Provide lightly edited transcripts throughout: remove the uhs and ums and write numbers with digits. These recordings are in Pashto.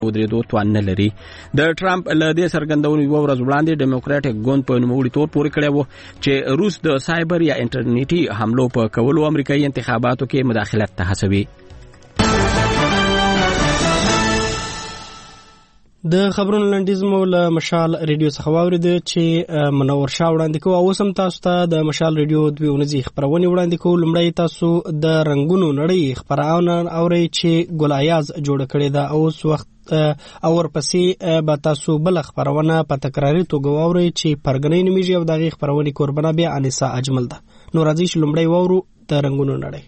ودرېدو توان نه لري. د ټرمپ له دې څرګندونې یو ورځ وړاندې ډیموکراټک ګوند په نوموړي تور پورې کړی و چې روس د سایبر یا انټرنیټي حملو په کولو امریکایي انتخاباتو کې مداخلت ته هڅوي. د خبرونو لنډیز مو له مشال ریډیو څخه واورېده چې منور شاه وړاندې کوو. اوس هم تاسو ته د مشال ریډیو دوی ونځي خبرونه وړاندې کوو. لومړی تاسو د رنگونو نړۍ خبرونه اورئ چې ګل ایاز جوړ کړې ده. اوس وخت او ورپسې به تاسو بل خبرونه په تکراري توګه واورئ چې پرګنۍ نومیږي او دغه خبرونه قربانه بیا انیسا اجمل ده. نو راځي چې لومړی واورو د رنگونو نړۍ.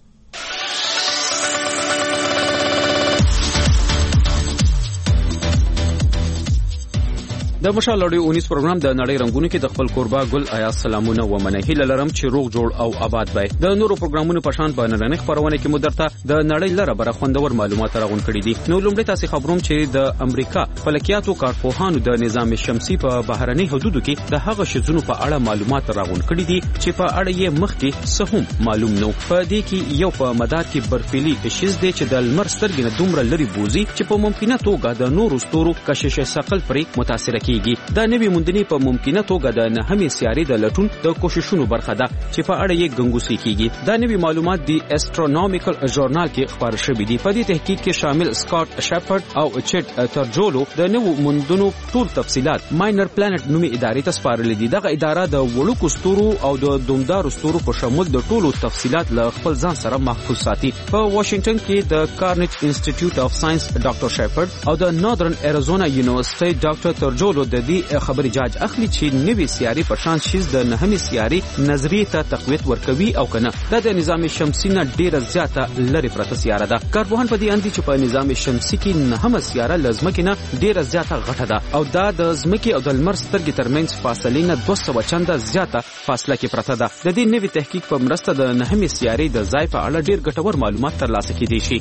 د مشال اډیو اونیس پروګرام د نړۍ رنگونو کې د خپل کوربا ګل ایاز سلامونه و منهیل لرم چې روغ جوړ او آباد وي. د نورو پروګرامونو په شان باندې نن خبرونه کې مدرته د نړۍ لره بر خوندور معلومات راغون کړي دي. نو لومړی تاسو خبروم چې د امریکا فلکیاتو کارپوهانو د نظام شمسي په بهرني حدودو کې د هغه شزونو په اړه معلومات راغون کړي دي چې په اړه یې مخکې سهم معلوم نو. په دې کې یو په مدار کې برفلي شز دی چې د لمر سترګې نه دومره لري بوزي چې په ممکنه توګه د نورو ستورو کشش ثقل پرې متاثر کیږي. دا نوې موندنې په ممکنه توګه د نهمې سیارې د لټون د کوششونو برخه ده چې په اړه یې ګنګوسې کیږي. دا نوې معلومات د اسټرونومیکل ژورنال کې خبر شوي دي. په دې تحقیق کې شامل سکاٹ شپرد او چټ ترجولو د نوو موندنو ټول تفصيلات ماینر پلانټ نومي ادارې ته سپارلې دي. دغه اداره د وړوکو ستورو او د دومدارو ستورو په شمول د ټولو تفصيلات له خپل ځان سره محفوظ ساتي. په واشنگټن کې د کارنیج انسټیټیوټ اف ساينس ډاکټر شپرد او د ناردرن اریزونا یونیورسيټي ډاکټر ترجولو د دې خبري جاج اخلي چې نوې سیارې په شان شیز د نهمې سیارې نظریه ته تقویت ورکوي او کنه دا د نظام شمسي نه ډیره زیاته لري پرته سیاره ده. کارپوهان په دې اندي چې په نظام شمسي کې نهمه سیاره لزمکه نه ډیره زیاته غټه ده او دا د زمکه او د لمر سترګې ترمنځ فاصله نه 200 چنده زیاته فاصله کې پرته ده. د دې نوې تحقیق په مرسته د نهمې سیارې د ځای په اړه ډیر ګټور معلومات ترلاسه کیدي شي.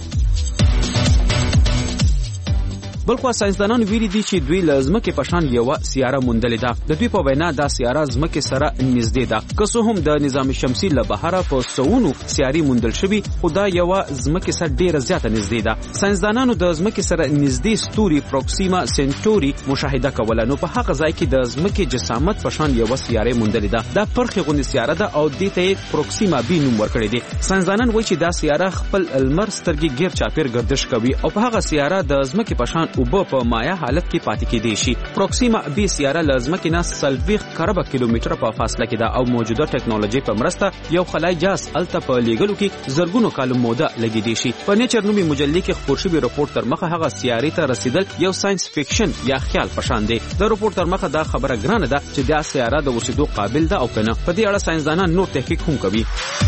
بلخو ساينسدانانو ویلي دي چې دوی لزمکه په شان یو سیاره موندلې ده. د دوی په وینا دا سیاره زمکه سره نږدې ده. که څه هم د نظام شمسي له بهره په سونو سیارې موندل شوی خو دا یو زمکه سره ډیره زیاته نږدې ده. ساينسدانانو د زمکه سره نږدې ستوري پروکسیما سنټوري مشاهده کوله. نو په هغه ځای کې د زمکه جسامت په شان یو سیاره موندلې ده. دا پرخي غونډه سیاره ده او د ته پروکسیما بي نوم ورکړی دی. ساينسدانان وایي چې دا سیاره خپل لمر سترګې غیر چاپیر گردش کوي او په هغه سیاره د زمکه په شان او په مایا حالت کې پاتې کېدی شي. پروکسیما بي سیاره لازمکه نه 30 کربه کیلومتره په فاصله کې ده او موجوده ټکنالوژي په مرسته یو خلای جاس الته په لیګلو کې زرګونو کال موده لګیدي شي. په نیچر نومي مجله کې خبر شوی رپورت تر مخه هغه سیارې ته رسیدل یو ساينس فکشن یا خیال پشان دی. د رپورت تر مخه دا خبره ګرانه ده چې دا سیاره د اوسېدو قابل ده او کنه. په دې اړه ساينسدانان نور تحقیق هم کوي.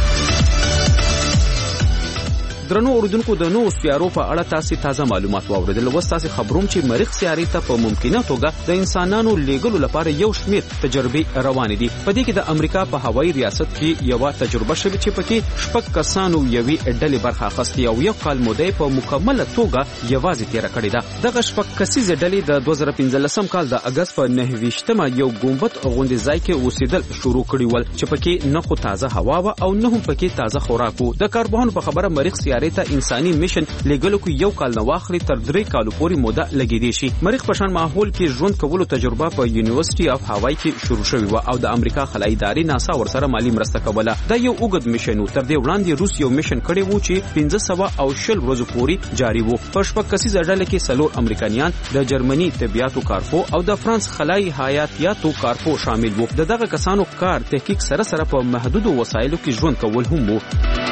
درنو اوردونکو د نو سیارو په اړه تاسو تازه معلومات واوریدل. وس تاسو خبروم چې مریخ سیارې ته په ممکنه توګه د انسانانو لیګلو لپاره یو شمیر تجربې روان دي. په دې کې د امریکا په هوایي ریاست کې یو تجربه شوه چې پکې شپږ کسانو یوې ډلې برخه اخیستې او یو کال موده په مکمله توګه یوازې تیر کړی ده. دغه شپږ کسیزه ډلې د 2015 کال د اگست په 9 یو ګمبد غونډې ځای کې اوسېدل شروع کړي ول چې پکې نه خو تازه هوا او نه هم پکې تازه خوراک وو. د کاربوهانو په خبره مریخ سیارې ته انساني میشن لګلو کې یو کال نه واخلي تر 3 کالو پورې موده لګیدي شي. مریخ په شان ماحول کې ژوند کولو تجربه په یونیورسيټي اف هاوای کې شروع شوې و او د امریکا خلای ادارې ناسا ورسره مالی مرسته کوله. دا یو اوږد میشن و. تر دې وړاندې روس یو میشن کړی و چې 1520 ورځې پورې جاری و. په شپږ کسیزه ډله کې څلور امریکایان، د جرمني طبيعتو کارپو او د فرانس خلای حیاتیاتو کارپو شامل وو. دغه کسانو کار تحقیق سره سره په محدودو وسایلو کې ژوند کول هم وو.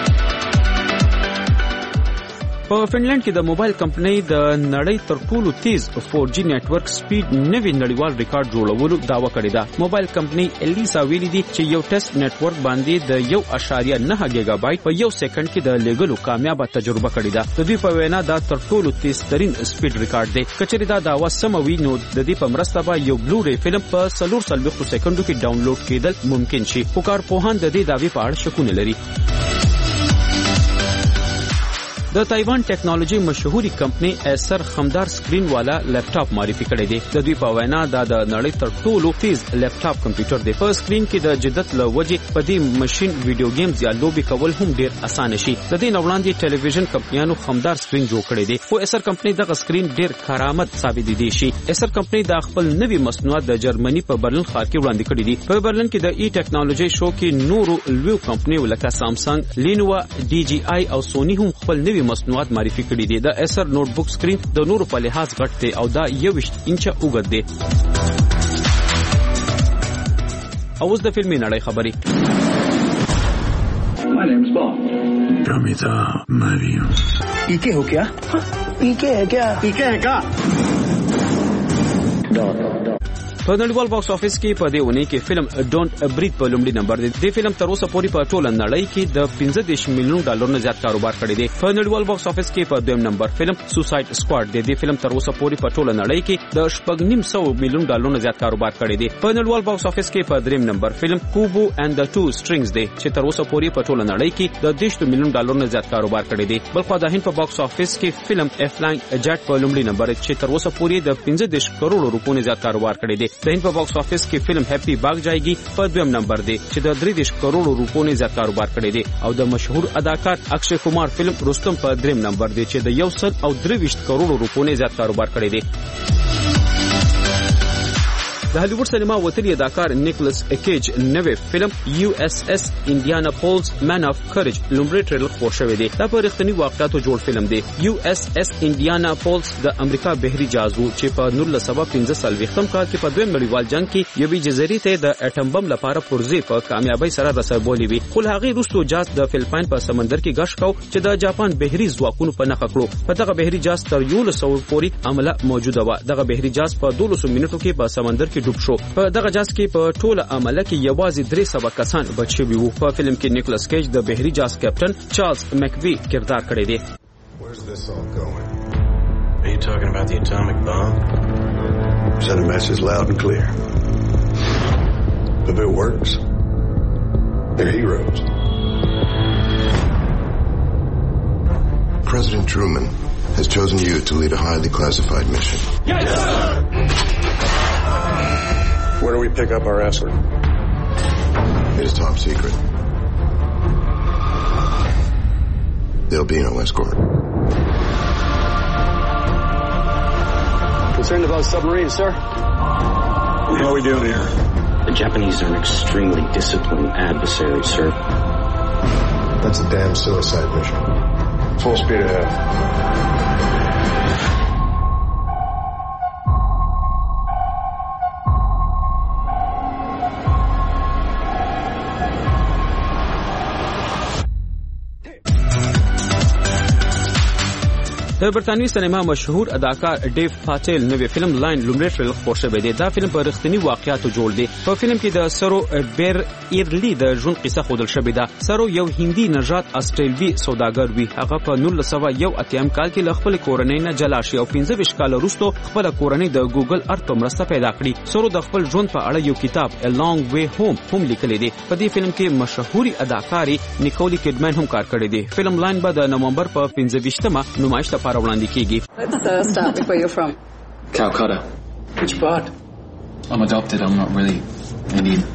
په فنلند کې د موبایل کمپنۍ د نړۍ تر ټولو تیز 4G نتورک سپیډ نوی نړیوال ریکارډ جوړولو دعوه کړې ده. موبایل کمپنۍ الیسا ویلي دي چې یو ټیسټ نتورک باندې د 1.9 گیگا بایټ په یو سکند کې د لیګلو کامیابه تجربه کړې ده. د دوی په وینا دا تر ټولو تیز ترين سپیډ ریکارډ دی. کچېرې دا داوا سم وي نو د دې په مرسته به یو بلوری فلم په 4 سکندو کې ډاونلوډ کېدل ممکن شي. خو کارپوهان د دې داوی په اړه شکونه لري. د تایوان ټیکنالوژي مشهوري کمپنی ایسر خمدار سکرین والا لیپټاپ معرفي کړی دی. د دوی په وینا دا د نړۍ تر ټولو تیز لیپټاپ کمپیوټر دی. په سکرین کې د جدت له وجې په دې ماشين ویډیو گیمز یا لوبي کول هم ډیر اسانه شي. د دې وړاندې ټلویزیون کمپنیانو خمدار سکرین جوړ کړی دی، خو ایسر کمپنی دغه سکرین ډیر کارآمد ثابت دي شي. ایسر کمپنی د خپل نوي مصنوعات د جرمني په برلین ښار کې وړاندې کړی دي. په برلین کې د ای ټیکنالوژي شو کې نورو لوی کمپنیو لکه سامسنګ، لینووا، ډي جی آی او سونی هم خپل نوي مصنوعات معرفي کړي دي. د ایسر نوٹ بک سکرین د نورو په لحاظ غټ دی او دا 21 انچه اوږد دی. اوس د فلمي نړۍ خبري. My name's Bond. Pramita Mario. पीके हो क्या? पीके है क्या? पीके है क्या? په نړیوال باکس افیس کې په دې ونی کې فلم ډونټ بریث په لومړي نمبر دی. د فلم تر اوسه پورې په ټوله نړۍ کې د 15 میلیون ډالر نه زیات کاروبار کړی دی. په نړیوال باکس افیس کې په دویم نمبر فلم سوساید سکواډ دی. د فلم تر اوسه پورې په ټوله نړۍ کې د 8.5 میلیون ډالر نه زیات کاروبار کړی دی. په نړیوال باکس افیس کې په دریم نمبر فلم کوبو اند د ټو سټرینګز دی چې تر اوسه پورې په ټوله نړۍ کې د 10 میلیون ډالر نه زیات کاروبار کړی دی. بلخو د هند په باکس افیس کې فلم افلاین جټ په لومړي نمبر چې تر اوسه پورې د 15 کروڑ روپیو نه زیات کاروبار کړی دی. د هند په باکس افیس کې فلم هپی باغ جایگی په دویم نمبر دی چې د 30 کروڑ روپیو نه زیات کاروبار کړی دی. او د مشهور اداکار اکشے کمار فلم رستم په دریم نمبر دی چې د 123 کروڑ روپیو نه زیات کاروبار کړی دی. د هالیوډ سینما وتلی اداکار نیکلس کیج نوې فلم یو اس اس انډیانا پولز مین اف کریج لومړی ټریلر خپور شوی دی. دا په رښتینی واقعیتو جوړ فلم دی. یو اس اس انډیانا پولز د امریکا بحري جهاز وو چې په 1915 کال کې په دویم نړیوال جنگ کې یوې جزیرې ته د اټم بم لپاره پرځې په کامیابی سره رسولې وي. خو هغه وروسته جهاز د فلپاین په سمندر کې غش کاو چې د جاپان بحري ځواکونو په نخښه کړو. په دغه بحري جهاز تر 1100 پورې عمله موجوده و. دغه بحري جهاز په 200 منټو کې په سمندر کې ډوب شو. په دغه جهاز کې په ټوله عمله کې یوازې 300 کسان بچ شوي وو. په فلم کې نیکلس کیج د بحري جهاز کیپټن چارلز مکوی کردار کړی دی. Where's this all going? Are you talking about the atomic bomb? Send a message loud and clear. If it works, they're heroes. President Truman has chosen you to lead a highly classified mission. Yes, sir! Where do we pick up our escort? It is top secret. There'll be no escort. Concerned about submarines, sir? What are we doing here? The Japanese are an extremely disciplined adversary, sir. That's a damn suicide mission. Full speed ahead. د برتانوي سینما مشهور اداکار ډیو پاتل نوې فلم لاین لومړی ټریلر خپور شوی دی. دا فلم په رښتینی واقعیتو جوړ دی. په فلم کې د سرو بیر ایرلی د ژوند قصه ښودل شوې ده. سرو یو هندي نژاد استرالوي سوداګر وي. هغه په 1901 کال کې له خپل کورنۍ نه جلا شي او 15 کال وروسته خپل کورنۍ د ګوګل ارت په مرسته پیدا کړي. سرو د خپل ژوند په اړه یو کتاب A Long Way Home هم لیکلی دی. په دې فلم کې مشهوري اداکاري نیکولی کیډمن هم کار کړی دی. فلم لاین به د نومبر په 15مه نمایش لپاره وړاندې کیږي. Let's start with where you're from. Calcutta. Which part? I'm adopted. I'm not really Indian.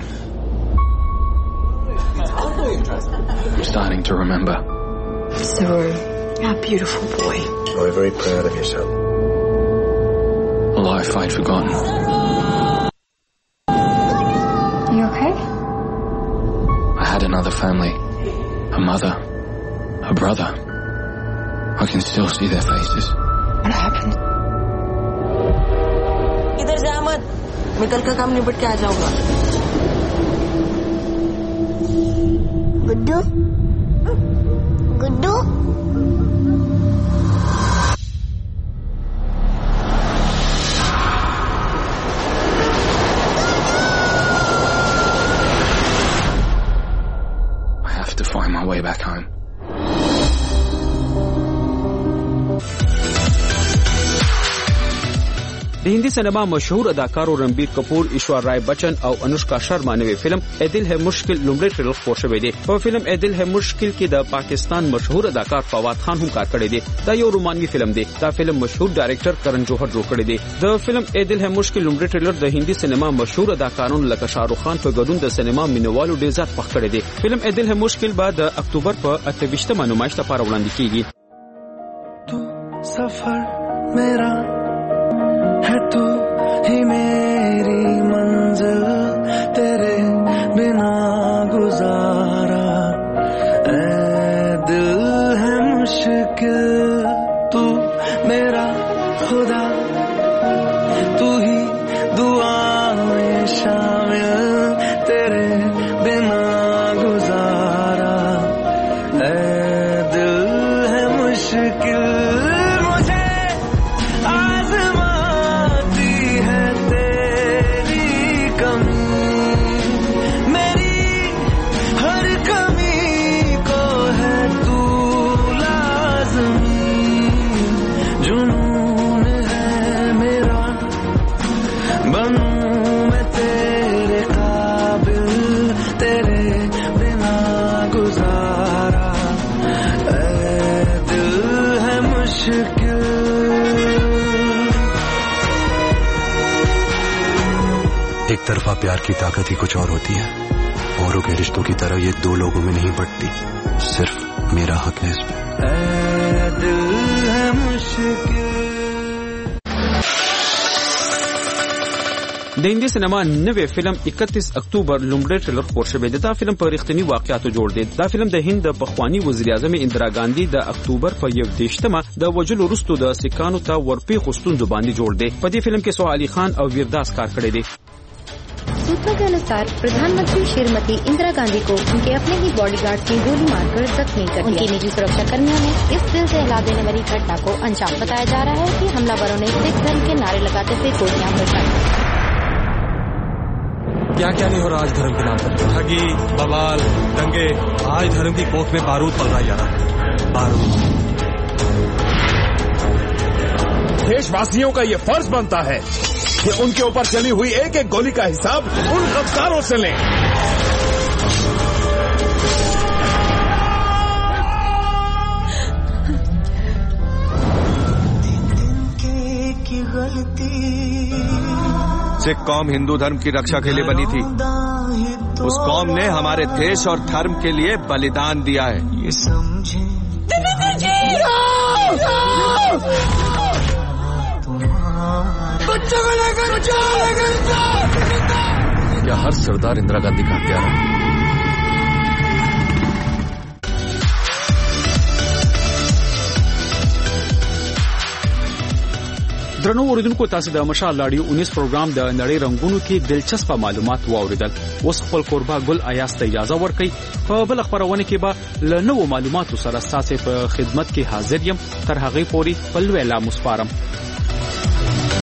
I'm starting to remember. So, you're a beautiful boy. So I'm very proud of yourself. A life I'd forgotten. You okay? I had another family. A mother. A brother. I can still see their faces. What happened? इधर जा मत, मैं कल का काम निपट के आ जाऊंगा. गुड्डू, Guddu. I have to find my way back home. د هندي سینما مشهور اداکارو رنبیر کپور، ایشور رای بچن او انوشکا شرما نوې فلم اے دل ہے مشکل لومړی ټریلر خپور شوی دی. په فلم اے دل ہے مشکل کې د پاکستان مشهور اداکار فواد خان هم کار کړی دی. دا یو رومانوي فلم دی. دا فلم مشهور ډایرکټر کرن جوهر جوړ کړی دی. د فلم اے دل ہے مشکل لومړی ټریلر د هندي سینما مشهور اداکارانو لکه شاهرخ خان په ګډون د سینما مینوالو ډیر زیات خوښ کړی دی. فلم اے دل ہے مشکل بعد د اکتوبر په 28مه نمایش لپاره وړاندې کیږي. تو سفر میرا ہے تو ہی میری منزل تیرے بنا گزارا اے دل ہے مشکل تو میرا خدا تو ہی دعا میں شامل تیرے بنا گزارا اے دل ہے مشکل مجھے آزماتی ہے تیری کمی میری ہر کمی کو ہے تو لازمی جنون ہے میرا بنوں میں تیرے قابل تیرے بنا گزارا اے دل ہے مشکل. एक तरफा प्यार की ताकत ही कुछ और होती है. औरों के रिश्तों की तरह ये दो लोगों में नहीं बढ़ती. सिर्फ मेरा हक है इसमें. ऐ दिल है मुश्किल. د هندي سینما نوې فلم 31 اکتوبر لومړی ټریلر خپور شوی دی. دا فلم په رښتینی واقعیاتو جوړ دی. دا فلم د هند د پخوانی وزیر اعظم اندرا ګاندھی د اکتوبر په 21مه د وجلو وروسته د سکانو ته ورپېښو ستونزو باندې جوړ دی. په دې فلم کې سو علي خان او ویرداس کار کړی دی. सूत्रों के अनुसार प्रधानमंत्री श्रीमती इंदिरा गांधी को उनके अपने ही बॉडीगार्ड की गोली मारकर जख्मी कर दिया. उनकी निजी सुरक्षा कर्मियों ने इस दिल से हिला देने वाली घटना को अंजाम. बताया जा रहा है कि हमलावरों ने सिख धर्म के नारे लगाते हुए गोलियां बरसाई. क्या क्या नहीं हो रहा आज धर्म के नाम पर. ठगी, बवाल, दंगे. आज धर्म की कोख में बारूद पल रहा यार. बारूद. देशवासियों का ये फर्ज बनता है कि उनके ऊपर चली हुई एक एक गोली का हिसाब उन गद्दारों से लें. सिख कौम हिंदू धर्म की रक्षा के लिए बनी थी. उस कौम ने हमारे देश और धर्म के लिए बलिदान दिया है. ये समझे बच्चों को लेकर क्या हर सरदार इंदिरा गांधी का हत्यारा है? درنو اوریدونکو تاسو د مشال لاډیو 19 پروګرام د نړۍ رنگونو کې دلچسپ معلومات واوریدل. اوس خپل قربا ګل ایاس ته اجازه ورکړئ. په بل خبرونه کې به له نوو معلوماتو سره تاسو په خدمت کې حاضر یم. تر هغه پورې په لوی لا مسپارم.